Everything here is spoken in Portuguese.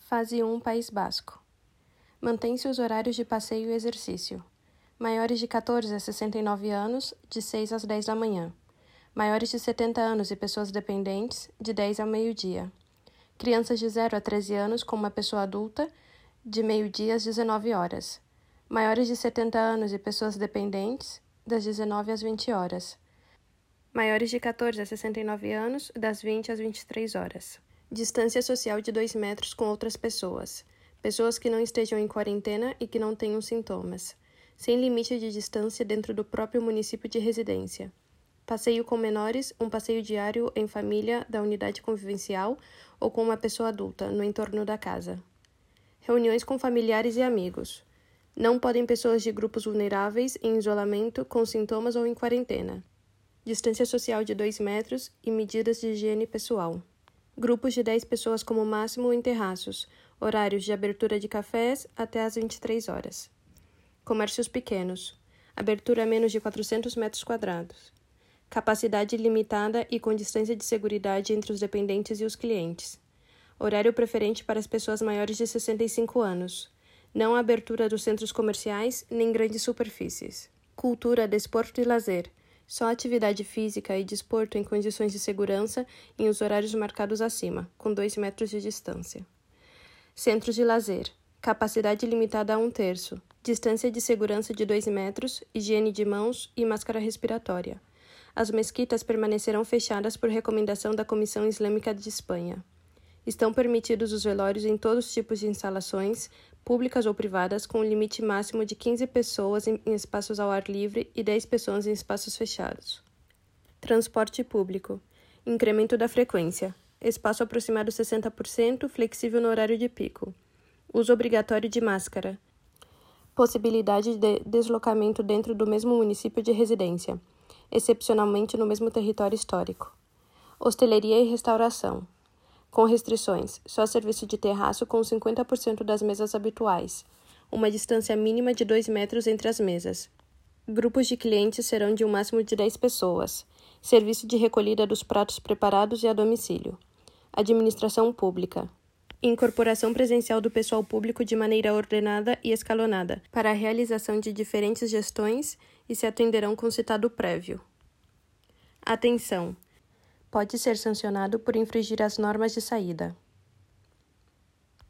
Fase 1, País Basco. Mantém-se os horários de passeio e exercício. Maiores de 14 a 69 anos, de 6 às 10 da manhã. Maiores de 70 anos e pessoas dependentes, de 10 ao meio-dia. Crianças de 0 a 13 anos com uma pessoa adulta, de meio-dia às 19 horas. Maiores de 70 anos e pessoas dependentes, das 19 às 20 horas. Maiores de 14 a 69 anos, das 20 às 23 horas. Distância social de 2 metros com outras pessoas. Pessoas que não estejam em quarentena e que não tenham sintomas. Sem limite de distância dentro do próprio município de residência. Passeio com menores, um passeio diário em família da unidade convivencial ou com uma pessoa adulta, no entorno da casa. Reuniões com familiares e amigos. Não podem pessoas de grupos vulneráveis, em isolamento, com sintomas ou em quarentena. Distância social de 2 metros e medidas de higiene pessoal. Grupos de 10 pessoas como máximo em terraços. Horários de abertura de cafés até às 23 horas. Comércios pequenos. Abertura a menos de 400 metros quadrados. Capacidade limitada e com distância de seguridade entre os dependentes e os clientes. Horário preferente para as pessoas maiores de 65 anos. Não abertura dos centros comerciais nem grandes superfícies. Cultura, desporto e lazer. Só atividade física e desporto em condições de segurança em os horários marcados acima, com 2 metros de distância. Centros de lazer. Capacidade limitada a 1/3. Distância de segurança de 2 metros, higiene de mãos e máscara respiratória. As mesquitas permanecerão fechadas por recomendação da Comissão Islâmica de Espanha. Estão permitidos os velórios em todos os tipos de instalações, públicas ou privadas, com um limite máximo de 15 pessoas em espaços ao ar livre e 10 pessoas em espaços fechados. Transporte público. Incremento da frequência. Espaço aproximado 60%, flexível no horário de pico. Uso obrigatório de máscara. Possibilidade de deslocamento dentro do mesmo município de residência, excepcionalmente no mesmo território histórico. Hosteleria e restauração. Com restrições, só serviço de terraço com 50% das mesas habituais, uma distância mínima de 2 metros entre as mesas. Grupos de clientes serão de um máximo de 10 pessoas. Serviço de recolhida dos pratos preparados e a domicílio. Administração pública. Incorporação presencial do pessoal público de maneira ordenada e escalonada, para a realização de diferentes gestões e se atenderão com citado prévio. Atenção! Pode ser sancionado por infringir as normas de saída.